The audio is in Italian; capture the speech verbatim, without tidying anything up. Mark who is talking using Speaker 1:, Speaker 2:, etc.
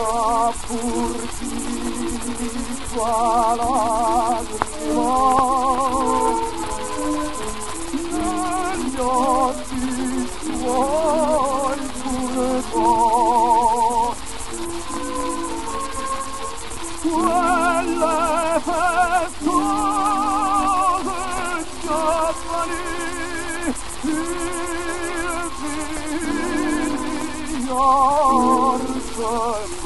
Speaker 1: pur chi tua lagrima negli occhi suoi curvò. Quelle festose giovani il figliar